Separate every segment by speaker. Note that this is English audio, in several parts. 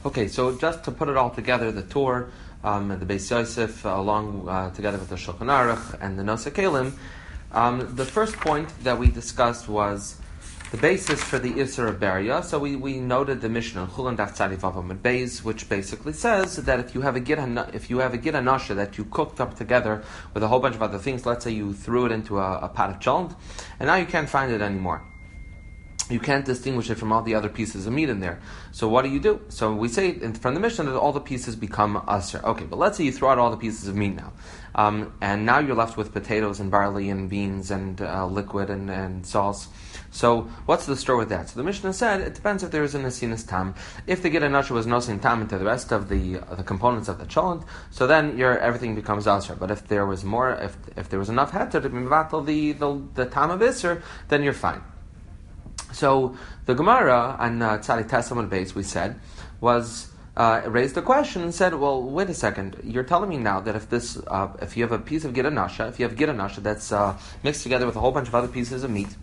Speaker 1: Okay, so just to put it all together, the Torah, the Beis Yosef, along together with the Shulchan Aruch and the Nosei Kelim, the first point that we discussed was the basis for the Isser of Beria. So we noted the Mishnah, Chulin Daf Tzadi Vav Amud Beis, which basically says that if you have a gid anasha that you cooked up together with a whole bunch of other things, let's say you threw it into a pot of cholent, and now you can't find it anymore. You can't distinguish it from all the other pieces of meat in there. So what do? So we say from the Mishnah that all the pieces become aser. Okay, but let's say you throw out all the pieces of meat now. And now you're left with potatoes and barley and beans and liquid and sauce. So what's the story with that? So the Mishnah said it depends if there is a nesinas tam. If the gid anasha was nosin tam into the rest of the components of the cholent, so then everything becomes aser. But if there was more, if there was enough heter to mivatal the tam of iser, then you're fine. So the Gemara on Tzadi Tes Amud Beis, we said, raised a question and said, well, wait a second, you're telling me now that if you have a piece of gid anasha, that's mixed together with a whole bunch of other pieces of meat,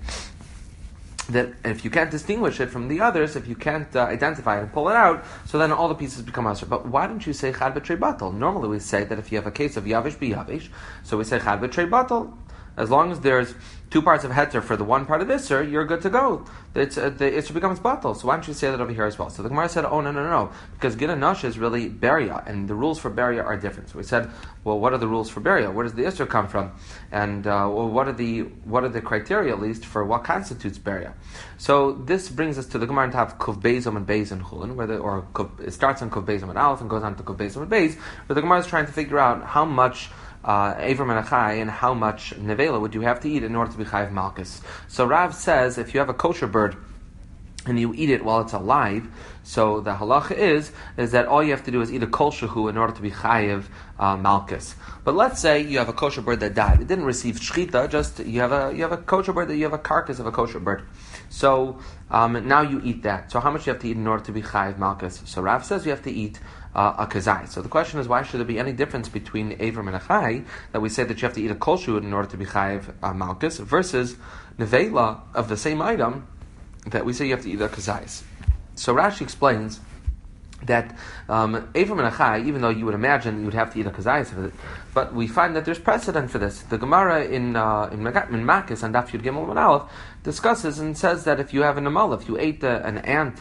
Speaker 1: that if you can't distinguish it from the others, if you can't identify it and pull it out, so then all the pieces become aser. But why don't you say chad b'trei batal? Normally we say that if you have a case of yavish b'yavish, so we say chad b'trei batal. As long as there's two parts of heter for the one part of Isser, you're good to go. The Isser becomes batal. So why don't you say that over here as well? So the Gemara said, no. Because gid anasha is really beria, and the rules for beria are different. So we said, well, what are the rules for beria? Where does the Isser come from? And what are the criteria, at least, for what constitutes beria? So this brings us to the Gemara to Kuv Beis Amud Beis and Chulin, it starts on Kuv Beis Amud Aleph and goes on to Kuv Beis Amud Beis, where the Gemara is trying to figure out how much Aver Menachai and how much nevela would you have to eat in order to be chayiv malchus. So Rav says if you have a kosher bird and you eat it while it's alive, so the halacha is that all you have to do is eat a kol shehu in order to be chayiv malchus. But let's say you have a kosher bird that died; it didn't receive shchita. Just you have a kosher bird, that you have a carcass of a kosher bird. So now you eat that. So how much do you have to eat in order to be chayiv malchus? So Rav says you have to eat a kazai. So the question is, why should there be any difference between Aver and Achai, that we say that you have to eat a kol shehu in order to be chayiv malchus, versus nevela of the same item that we say you have to eat a kazai? So Rashi explains that Aver and Achai, even though you would imagine you would have to eat a kazayis of it, but we find that there's precedent for this. The Gemara in Makis and Daf Yud Gimel Amud Aleph discusses and says that if you have an amal, if you ate an ant,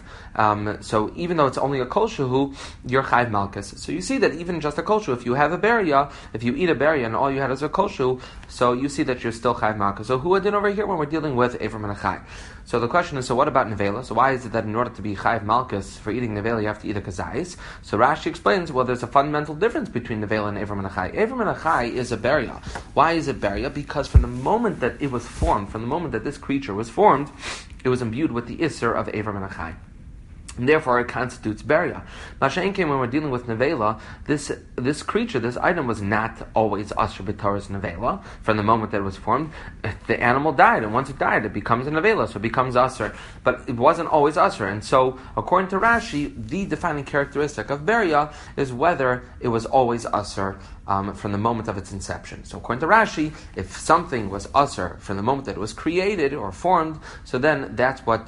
Speaker 1: so even though it's only a kol shehu, you're chayv malchus. So you see that even just a kol shehu, if you have a beria, if you eat a beria and all you had is a kol shehu, so you see that you're still chayv malchus. So who adin over here when we're dealing with Aver and Achai? So the question is, so what about nevela? So why is it that in order to be chayv malchus for eating nevela you have to eat a kazayis? So Rashi explains, well, there's a fundamental difference between nevela and Aver and Achai. Aver and Achai is a beria. Why is it beria? Because from the moment that it was formed, from the moment that this creature was formed, it was imbued with the Isser of Aver and Achai. And therefore it constitutes beria. Masha'en came when we're dealing with nevela, this creature, this item was not always asher b'toras nevela from the moment that it was formed. The animal died, and once it died, it becomes a nevela, so it becomes asher. But it wasn't always asher, and so according to Rashi, the defining characteristic of beria is whether it was always asher from the moment of its inception. So according to Rashi, if something was asher from the moment that it was created or formed, so then that's what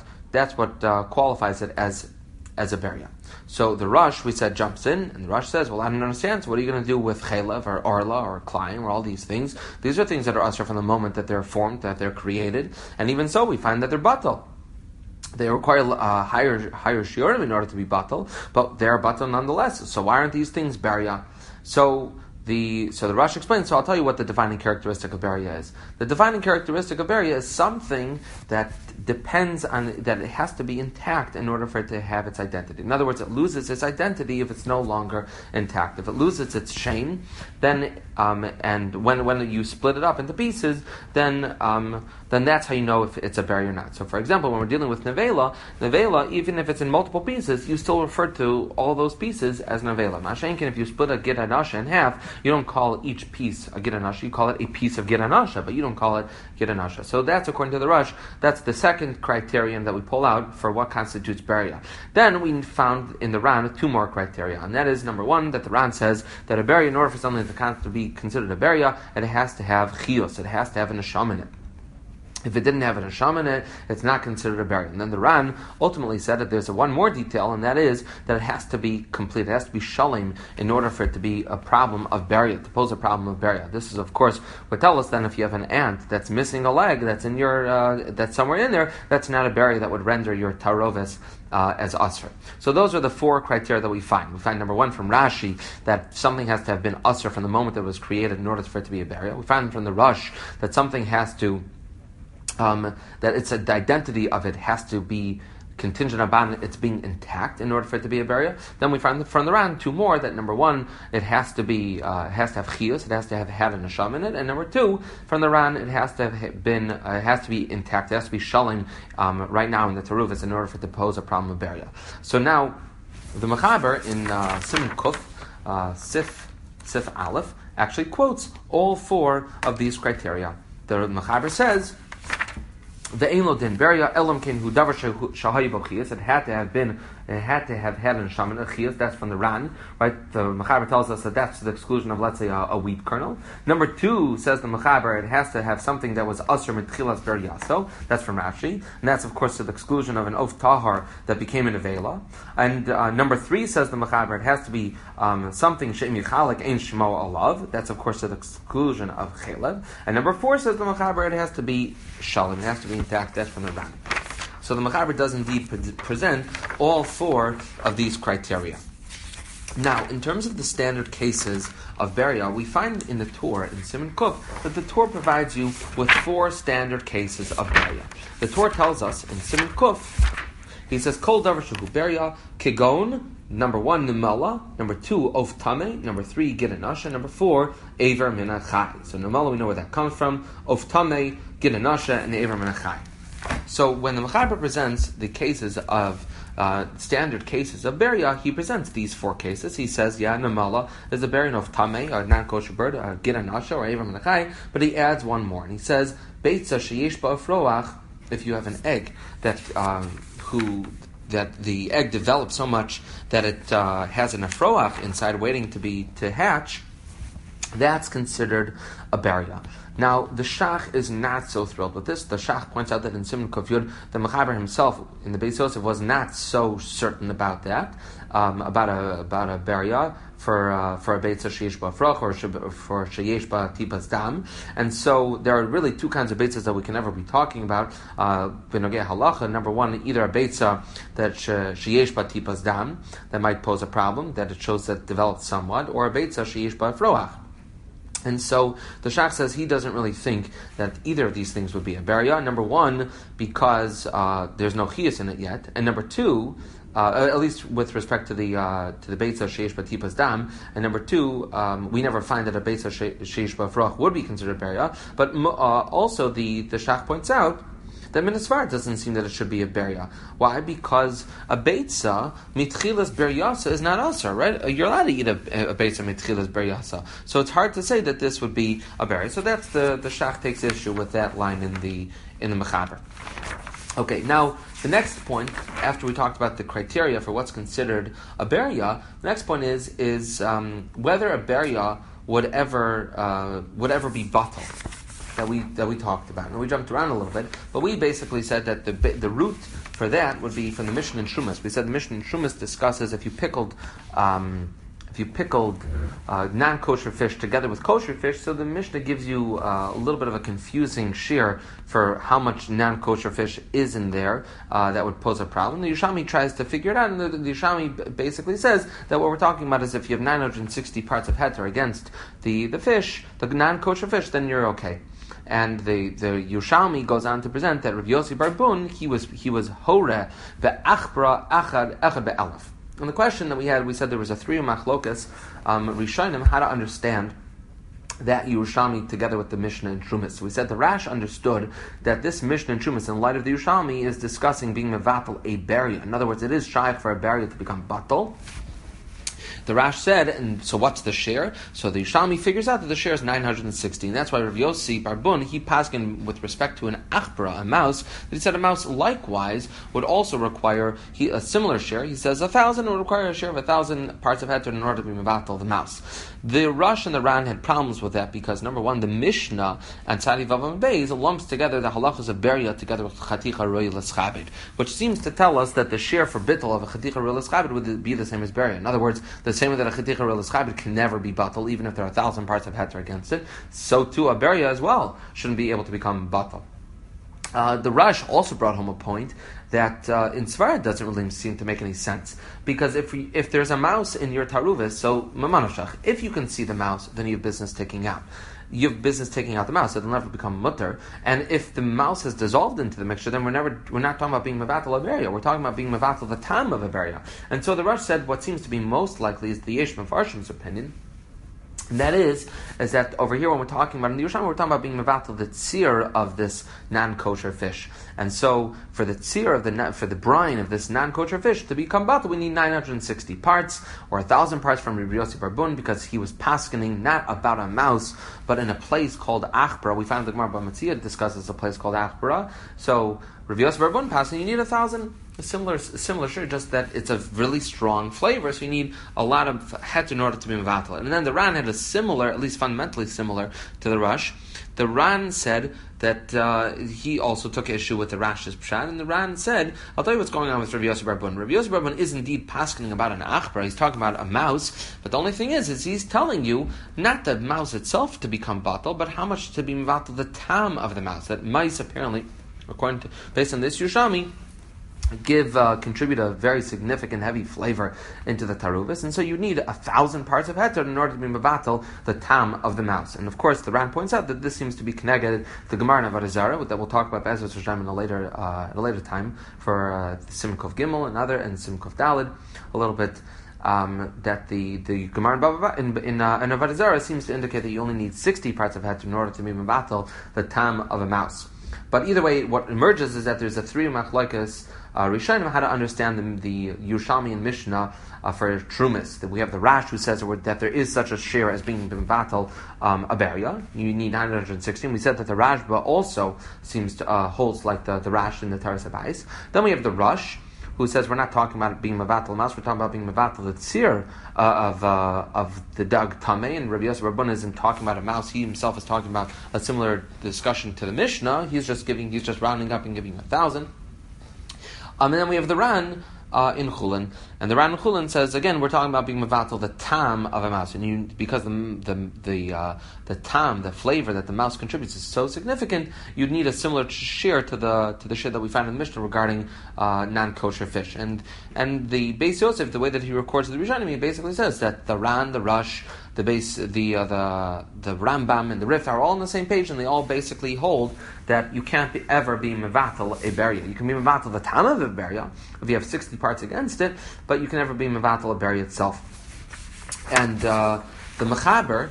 Speaker 1: qualifies it as a beria. So the Rosh, we said, jumps in, and the Rosh says, well, I don't understand, so what are you going to do with chaylev, or orla, or klayim, or all these things? These are things that are asher from the moment that they're formed, that they're created, and even so, we find that they're batal. They require higher shiurim in order to be batal, but they're batal nonetheless. So why aren't these things beria? So the Rosh explains, so I'll tell you what the defining characteristic of beria is. The defining characteristic of beria is something that depends on, that it has to be intact in order for it to have its identity. In other words, it loses its identity if it's no longer intact. If it loses its chain, then and when you split it up into pieces, then that's how you know if it's a beria or not. So for example, when we're dealing with nevela, even if it's in multiple pieces, you still refer to all those pieces as nevela. Mashenkin, if you split a gid anasha in half, you don't call each piece a gid anasha, you call it a piece of gid anasha, but you don't call it gid anasha. So that's, according to the Rosh, that's the second criterion that we pull out for what constitutes beria. Then we found in the Ran two more criteria, and that is, number one, that the Ran says that a beria, in order for something to be considered a beria, it has to have chiyus, it has to have a neshama in it. If it didn't have an Hasham in it, it's not considered a burial. And then the Ran ultimately said that there's one more detail, and that is that it has to be complete. It has to be shalim in order for it to be a problem of burial, to pose a problem of burial. This is, of course, what tells us then if you have an ant that's missing a leg, that's in your that's somewhere in there, that's not a burial that would render your tarovis as asr. So those are the four criteria that we find. We find number one from Rashi that something has to have been asr from the moment that it was created in order for it to be a burial. We find from the Rush that something has to that it's the identity of it has to be contingent upon its being intact in order for it to be a burial. Then we find from the Ran two more, that number one, it has to be has to have chiyus, it has to have had a neshama in it, and number two, from the Ran, it has to have been it has to be intact, it has to be shalim right now in the teruvas in order for it to pose a problem of burial. So now the Mechaber in Siman Kuf Sif Aleph actually quotes all four of these criteria. The Mechaber says, the Ein Din Beria Elam Ken Hu Davar Shahayi B'Chiyas. It had to have had an Shaman Chiyas. That's from the Ran, right? The Mechaber tells us that that's to the exclusion of, let's say, a wheat kernel. Number two, says the Mechaber, it has to have something that was Asr Mitchilas Beriyaso. That's from Rashi, and that's of course to the exclusion of an Of Tahar that became an Avela. And number three, says the Mechaber, it has to be something She'im Yichalik Ein Shemo Alav. That's of course to the exclusion of Chelev. And number four, says the Mechaber, it has to be Shalom. It has to be intact. That's from the Ran. So the Mechaber does indeed present all four of these criteria. Now, in terms of the standard cases of burial, we find in the Torah, in Siman Kuf, that the Torah provides you with four standard cases of burial. The Torah tells us in Siman Kuf, he says, Kol davar shehu burial, kegon, number one, nemala, number two, of tame, number three, gidanasha, number four, aver min achai. So nemala, we know where that comes from, of tame, gidanasha, and aver min achai. So when the Mechaber presents the cases of standard cases of burial, he presents these four cases. He says, namala is a burial of tamei, a non-kosher bird, a gidanasha, or aver min achai, but he adds one more, and he says, beitza sheyesh ba'afroach, if you have an egg that the egg develops so much that it has an afroach inside waiting to hatch, that's considered a burial. Now, the Shach is not so thrilled with this. The Shach points out that in Siman Kuf Yud, the Mechaber himself in the Beis Yosef was not so certain about that, about a burial for a Beitza Sheyesh Ba'afroch or for Sheyesh Ba'tipas Dam. And so there are really two kinds of Beitzas that we can never be talking about. B'nogei halacha, number one, either a Beitza that Sheyesh Ba'tipas Dam, that might pose a problem, that it shows that it developed somewhat, or a Beitza Sheyesh Ba'afroach. And so the Shach says he doesn't really think that either of these things would be a burial. Number one, because there's no chiyus in it yet, and number two, at least with respect to the beitza sheish b'tipas dam, and number two, we never find that a beitza sheish b'afroch would be considered burial. But also the Shach points out that Minisvar doesn't seem that it should be a burial. Why? Because a beitza mitchilas beryasa is not asar, right? You're allowed to eat a beitza mitchilas beryasa, so it's hard to say that this would be a burial. So that's the Shach takes issue with that line in the Mechaber. Okay, now the next point, after we talked about the criteria for what's considered a burial, the next point is whether a burial would ever be batal. That we talked about, and we jumped around a little bit, but we basically said that the root for that would be from the Mishnah in Shumas. We said the Mishnah in Shumas discusses if you pickled non-kosher fish together with kosher fish, so the Mishnah gives you a little bit of a confusing shear for how much non-kosher fish is in there that would pose a problem. The Yerushalmi tries to figure it out, and the Yerushalmi basically says that what we're talking about is if you have 960 parts of heter against the fish, the non-kosher fish, then you're okay. And the Yerushalmi goes on to present that Rav Yossi Bar Bun, he was hore be'achbra echad be'elef. And the question that we said there was a three machlokas Rishonim how to understand that Yerushalmi together with the Mishnah in Shumas. So we said the Rash understood that this Mishnah in Shumas, in light of the Yerushalmi, is discussing being mevatel a burial. In other words, it is shaykh for a burial to become batal. The Rash said, and so what's the share? So the Yishalmi figures out that the share is 960, and that's why Rav Yossi Barbun, he paskin with respect to an achbara, a mouse, that he said a mouse likewise would also require a similar share. He says 1,000 would require a share of 1,000 parts of heter in order to be mevatel the mouse. The Rush and the Ran had problems with that because, number one, the Mishnah and Tzadi Vavam Beis lumps together the halachas of beria together with chaticha roy l'schabed, which seems to tell us that the share for bittul of a chaticha roy l'schabed would be the same as beria. In other words, the same way that a chaticha roy l'schabed can never be batal, even if there are 1,000 parts of heter against it, so too a beria as well shouldn't be able to become batal. The Rush also brought home a point that in Svarad doesn't really seem to make any sense, because if there's a mouse in your taruvis, so mamanoshach, if you can see the mouse, then you have business taking out. You have business taking out the mouse; it'll never become mutter. And if the mouse has dissolved into the mixture, then we're not talking about being mevatel a beria. We're talking about being mevatel the tam of a beria. And so the Rush said what seems to be most likely is the Yesh Mefarshim's opinion. And that is that over here when we're talking about in the Yerushalmi, we're talking about being mevatel the tzir of this non-kosher fish. And so for the tzir of for the brine of this non-kosher fish to become batel, we need 960 parts or 1,000 parts from Rabbi Yossi Barbun, because he was paskening not about a mouse but in a place called Achbara. We found the Gemara Bamatzia discusses a place called Achbara. So Rabbi Yossi Barbun paskening, you need 1,000. A similar shirt, just that it's a really strong flavor, so you need a lot of het in order to be mevatel. And then the Ran had a similar, at least fundamentally similar to the Rush. The Ran said that he also took issue with the Rash's pshat, and the Ran said, I'll tell you what's going on with Rabbi Yossi Barbun. Rabbi Yossi Barbun is indeed paskening about an achbar, he's talking about a mouse, but the only thing is he's telling you not the mouse itself to become batal, but how much to be mevatel the tam of the mouse. That mice apparently, based on this Yerushalmi, contribute a very significant heavy flavor into the taruvis, and so you need 1,000 parts of heter in order to be mevatel the tam of the mouse. And of course, the Ran points out that this seems to be connected the Gemara in Avodah Zarah that we'll talk about Be'ezras Hashem in a later time for Simkov Gimel and Simkov Dalid a little bit. That the Gemara in Avodah Zarah seems to indicate that you only need 60 parts of heter in order to be mevatel the tam of a mouse. But either way, what emerges is that there's a three machlokes Rishonim how to understand the Yerushalmi and Mishnah for Trumas. That we have the Rash who says that there is such a share as being mevatel a beria. You need 916. We said that the Rashba also seems to holds like the Rash in the Taras Habais. Then we have the Rush who says we're not talking about being mevatel mouse, we're talking about being mevatel the tzir of the dag tameh. And Rabbi Yossi Barbun isn't talking about a mouse; he himself is talking about a similar discussion to the Mishnah. He's just rounding up and giving 1,000. And then we have the Ran in Chulin, and the Ran in Chulin says again we're talking about being mevatel the tam of a mouse, and because the tam, the flavor that the mouse contributes, is so significant, you'd need a similar share to the share that we find in the Mishnah regarding non-kosher fish. And the Beis Yosef, the way that he records the Rishonim, he basically says that the Ran, the Rush, the Rambam and the Rif are all on the same page, and they all basically hold that you can't ever be mevatel a beria. You can be mevatel the tam of a beria if you have 60 parts against it, but you can never be mevatel a beria itself. And the Mechaber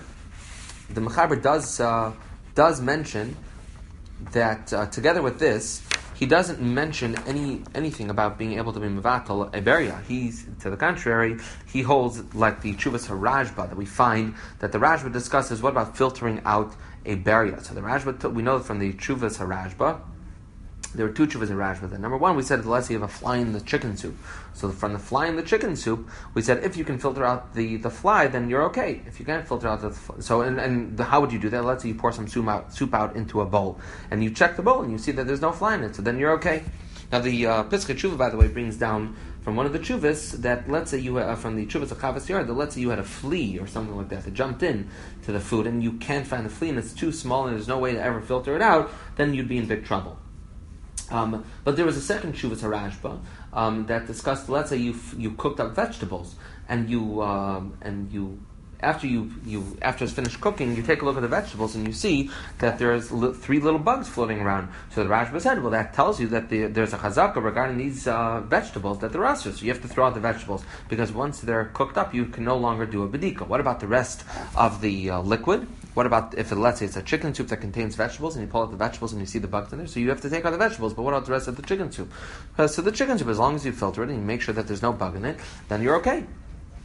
Speaker 1: does mention that together with this, he doesn't mention anything about being able to be mevatel a beria. He's, to the contrary, he holds like the Chuvas HaRashba that we find that the Rashba discusses what about filtering out a beria. So the Rashba, we know from the Chuvas HaRashba, there were two chuvas in Rashba. Then number one, we said let's say you have a fly in the chicken soup. So from the fly in the chicken soup, we said if you can filter out the fly, then you're okay. If you can't filter out how would you do that? Let's say you pour some soup out into a bowl, and you check the bowl and you see that there's no fly in it. So then you're okay. Now the Pischei Tshuva, by the way, brings down from one of the chuvas that let's say you from the chuvas of Chavas Yair, that let's say you had a flea or something like that jumped in to the food and you can't find the flea and it's too small and there's no way to ever filter it out, then you'd be in big trouble. But there was a second Chuvas HaRashba that discussed, let's say you cooked up vegetables and after it's finished cooking, you take a look at the vegetables and you see that there's 3 little bugs floating around. So the Rashba said, well, that tells you that there's a chazaka regarding these vegetables that they're usher. So you have to throw out the vegetables because once they're cooked up, you can no longer do a bedika. What about the rest of the liquid? What about if, let's say, it's a chicken soup that contains vegetables and you pull out the vegetables and you see the bugs in there? So you have to take out the vegetables, but what about the rest of the chicken soup? So the chicken soup, as long as you filter it and you make sure that there's no bug in it, then you're okay.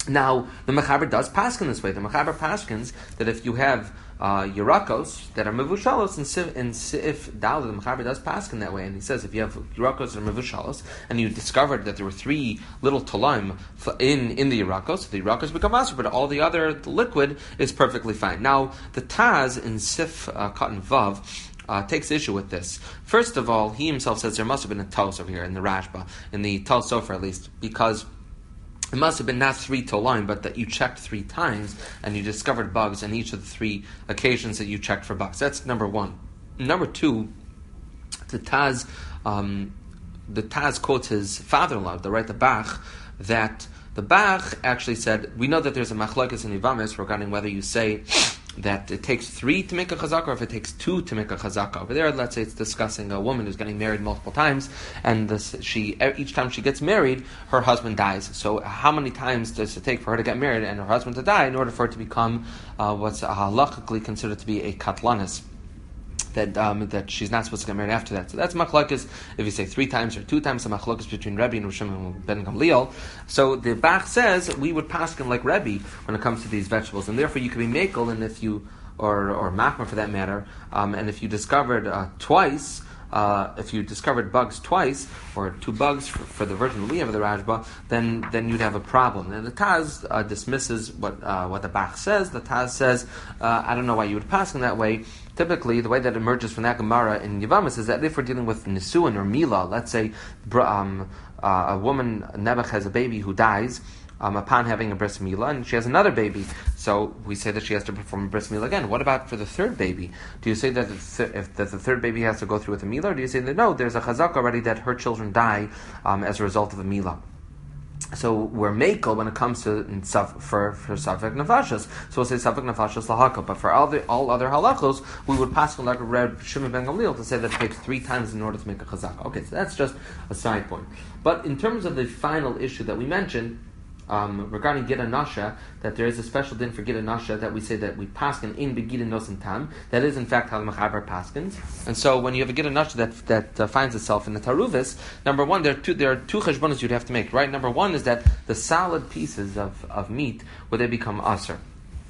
Speaker 1: Now, the Mechaber does paskin this way. The Mechaber paskins that if you have Yerakos that are Mevushalos, and Sif Dal, the Mechaber does paskin that way, and he says if you have Yerakos that are Mevushalos, and you discovered that there were 3 little Talaim in the Yerakos, the Yerakos become Asr, but all the other liquid is perfectly fine. Now, the Taz in Sif Cotton Vav takes issue with this. First of all, he himself says there must have been a Tos over here in the Rashba, in the Tal Sofer at least, because it must have been not 3 Tolaim, but that you checked 3 times and you discovered bugs on each of the 3 occasions that you checked for bugs. That's number 1. Number 2, the Taz quotes his father-in-law, the Bach, that the Bach actually said, we know that there's a machlokes in Yivamis regarding whether you say that it takes 3 to make a chazaka, or if it takes 2 to make a chazaka. Over there, let's say it's discussing a woman who's getting married multiple times, and each time she gets married, her husband dies. So how many times does it take for her to get married and her husband to die in order for it to become what's halachically considered to be a katlanis? That she's not supposed to get married after that. So that's machlokes. If you say 3 times or 2 times, the machlokes between Rebbe and Rishon and Ben Gamliel. So the Bach says we would paskin like Rebbe when it comes to these vegetables, and therefore you could be makel, and if you or machmer for that matter, and if you discovered twice. If you discovered bugs twice, or 2 bugs for the version we have of the Rashba, then you'd have a problem. And the Taz dismisses what the Bach says. The Taz says, I don't know why you would pass in that way. Typically, the way that emerges from that Gemara in Yivamis is that if we're dealing with Nisuin or Mila, let's say a woman, Nebuch, has a baby who dies, upon having a bris milah, and she has another baby, so we say that she has to perform a bris milah again. What about for the 3rd baby? Do you say that if the 3rd baby has to go through with a milah, or do you say that no, there's a chazak already that her children die as a result of a milah? So we're makel when it comes to for Safek Nefashos. So we'll say Safek Nefashos lahaka. But for all other halachos, we would pass like Reb Shimon ben Gamliel to say that it takes 3 times in order to make a chazaka. Okay, so that's just a side point. But in terms of the final issue that we mentioned, regarding Gid Nasha, that there is a special din for Gid Nasha that we say that we paskin in begidin nos and tam. That is in fact how the Mechaber paskins. And so when you have a Gid Nasha that finds itself in the Taruvis, number 1, there are 2 cheshbonos you'd have to make. Right, number 1 is that the solid pieces of meat, would they become aser?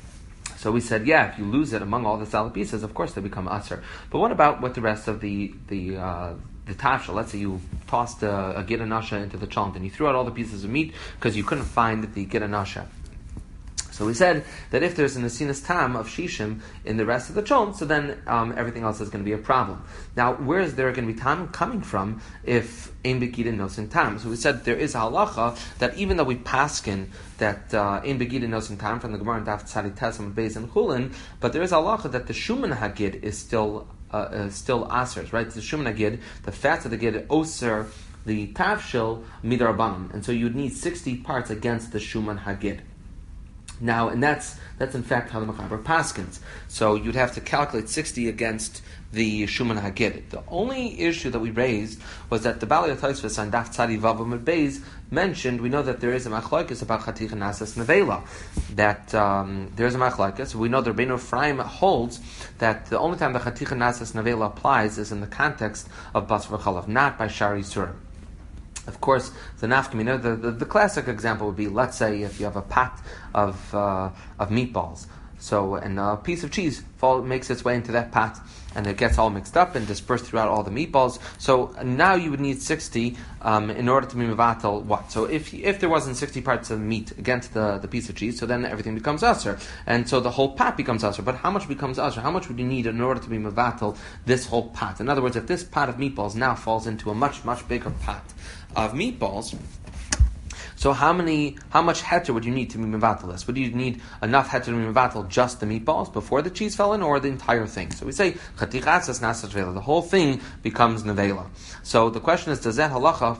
Speaker 1: So we said, if you lose it among all the solid pieces, of course they become aser. But what about with the rest of the tafshel? Let's say you tossed a Gid Nasha into the chont and you threw out all the pieces of meat because you couldn't find the Gid Nasha. So we said that if there's an asinas tam of shishim in the rest of the chont, so then everything else is going to be a problem. Now, where is there going to be tam coming from if ein begidin nosin tam? So we said there is a halacha that even though we paskin that ein begidin nosin tam from the Gemara and Daf Tzadi Tesam Beis and Chulin, but there is a halacha that the shuman hagid is still asers, right? The shuman hagid, the fats of the gid, oser the tafshil midrabanan, and so you'd need 60 parts against the shuman hagid. Now, and that's in fact how the Mechaber paskins. So you'd have to calculate 60 against the Shuman Hagid. The only issue that we raised was that the Bali Tosfos on Daf Tzadi Vav Amud Beis mentioned, we know that there is a machlokes about Chaticha Nasas Nevela. That there is a machlokes. We know that Rabbeinu Ephraim holds that the only time the Chaticha Nasas Nevela applies is in the context of Basar V'Chalav, not by Shari Surah. Of course, the nafkamina, the classic example would be, let's say, if you have a pot of meatballs, so and a piece of cheese makes its way into that pot, and it gets all mixed up and dispersed throughout all the meatballs. So now you would need 60 in order to be mevatel what? So if there wasn't 60 parts of meat against the piece of cheese, so then everything becomes aser, and so the whole pot becomes aser. But how much becomes aser? How much would you need in order to be mevatel this whole pot? In other words, if this pot of meatballs now falls into a much, much bigger pot of meatballs, so how much heter would you need to be mevatel this? Would you need enough heter to be mevatel just the meatballs before the cheese fell in, or the entire thing? So we say chatichas nasas nevela. The whole thing becomes nevela. So the question is, does that halacha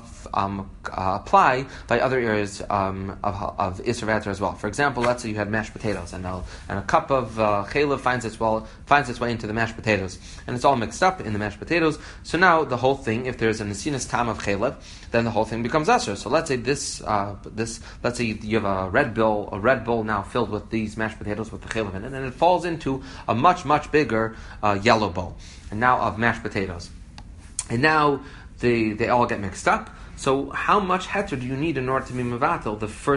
Speaker 1: apply by other areas of Isser V'Heter as well? For example, let's say you had mashed potatoes, and a cup of chaylev finds its way into the mashed potatoes, and it's all mixed up in the mashed potatoes. So now the whole thing, if there's an asinas tam of chaylev, then the whole thing becomes aser. So let's say let's say you have a red bowl now filled with these mashed potatoes with the chaylev in it, and it falls into a much, much bigger yellow bowl, and now of mashed potatoes, and now they all get mixed up. So how much heter do you need in order to be mevatel the first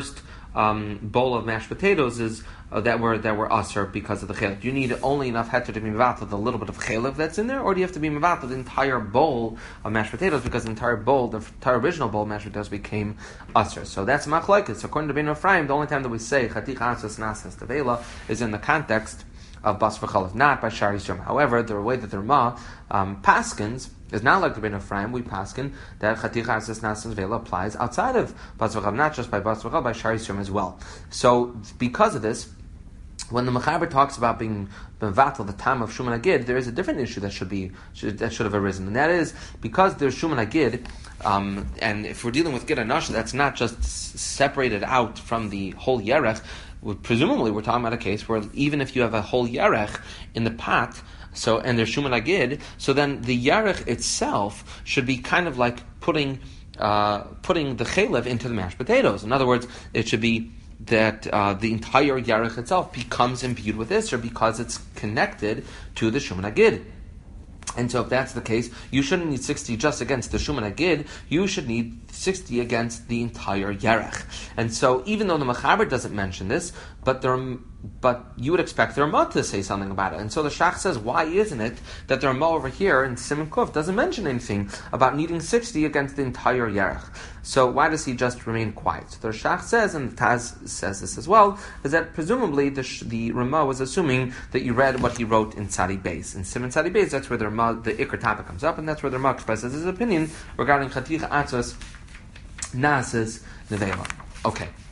Speaker 1: bowl of mashed potatoes is that were asur because of the chalev? Do you need only enough heter to be mevatel with a little bit of chalev that's in there, or do you have to be mevatel the entire bowl of mashed potatoes because the entire original bowl of mashed potatoes became asur? So that's machlokes. According to Ben Ephraim, the only time that we say chaticha atzos nasas tevela is in the context of bas v'chalav, not by shari yisrael. However, the way that the Rama paskins is not like the Ben Ephraim. We paskin that chaticha atzos nasas tevela applies outside of bas v'chalav, not just by bas v'chalav, by shari yisrael as well. So because of this, when the Mechaber talks about being mevatel the time of Shuman Agid, there is a different issue that should have arisen, and that is because there's Shuman Agid, and if we're dealing with Gid Anasha, that's not just separated out from the whole Yerech. Presumably, we're talking about a case where even if you have a whole Yerech in the pot, and there's Shuman Agid, so then the Yerech itself should be kind of like putting the chalev into the mashed potatoes. In other words, it should be that the entire Yarech itself becomes imbued with Isser because it's connected to the Shuman Agid. And so if that's the case, you shouldn't need 60 just against the Shuman Agid, you should need 60 against the entire Yarech. And so even though the Mechaber doesn't mention this, but you would expect the Ramah to say something about it. And so the Shach says, why isn't it that the Ramah over here in Siman Kuf doesn't mention anything about needing 60 against the entire Yarech? So why does he just remain quiet? So the Shach says, and Taz says this as well, is that presumably the Ramah was assuming that you read what he wrote in Tzadi Beis. In Siman Tzadi Beis, that's where the Iker topic comes up, and that's where the Ramah expresses his opinion regarding Chaticha Atzos Nasas Nevela. Okay.